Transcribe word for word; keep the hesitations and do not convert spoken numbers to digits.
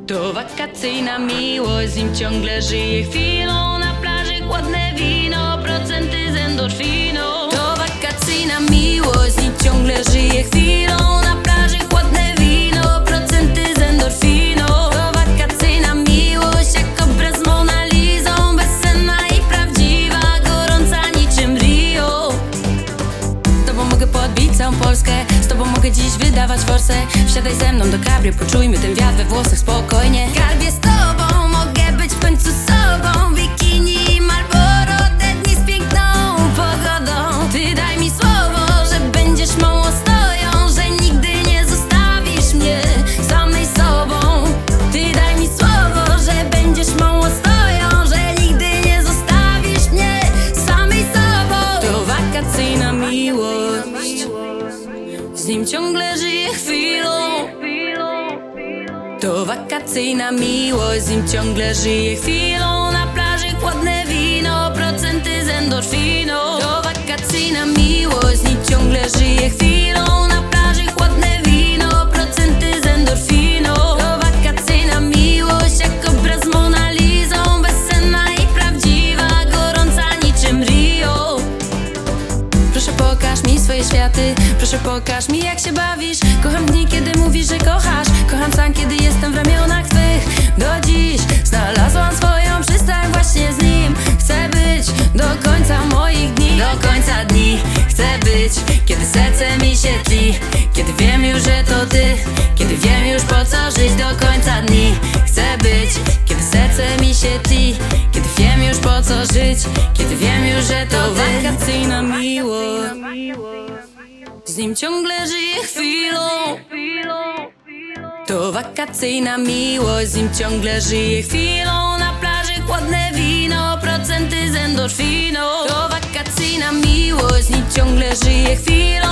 To wakacyjna miłość, z nim ciągle żyje chwilą. Na plaży chłodne wino, procenty z endorfiną. To wakacyjna miłość, z nim ciągle żyje chwilą. Na plaży chłodne wino, procenty z endorfiną. To wakacyjna miłość, jak obraz z Mona Lizą, bezsenna i prawdziwa, gorąca niczym Rio. Z tobą mogę podbić całą Polskę, z tobą mogę dziś wydawać forsę. Wsiadaj ze mną do cabrio, poczujmy ten wiatr we włosach spokojnie. Skarbie, z tobą mogę być w końcu sobą. Bikini i Marlboro, te dni z piękną pogodą. Ty daj mi słowo, że będziesz mą ostoją, że nigdy nie zostawisz mnie samej sobą. Ty daj mi słowo, że będziesz mą ostoją, że nigdy nie zostawisz mnie samej sobą. To wakacyjna miłość, z nim ciągle żyję chwilą. To wakacyjna miłość, z nim ciągle żyję chwilą. Na plaży chłodne wino, procenty z endorfiną. To wakacyjna miłość, z nim ciągle żyję chwilą. Na plaży chłodne wino, procenty z endorfiną. To wakacyjna miłość, jak obraz z Mona Lizą, bezsenna i prawdziwa, gorąca niczym Rio. Proszę pokaż mi swoje światy, proszę pokaż mi jak się bawisz. Kocham dni, kiedy mówisz, że kochasz. Kocham sam, kiedy jestem w ramionach twych. Do dziś znalazłam swoją przystań właśnie z nim. Chcę być do końca moich dni. Do końca dni chcę być, kiedy serce mi się tli. Kiedy wiem już, że to ty, kiedy wiem już po co żyć. Do końca dni chcę być, kiedy serce mi się tli. Kiedy wiem już po co żyć, kiedy wiem już, że to ty. Wakacyjna miłość, z nim ciągle żyję chwilą. To wakacyjna miłość, z nim ciągle żyję chwilą. Na plaży chłodne wino, procenty z endorfiną. To wakacyjna miłość, z nim ciągle żyję chwilą.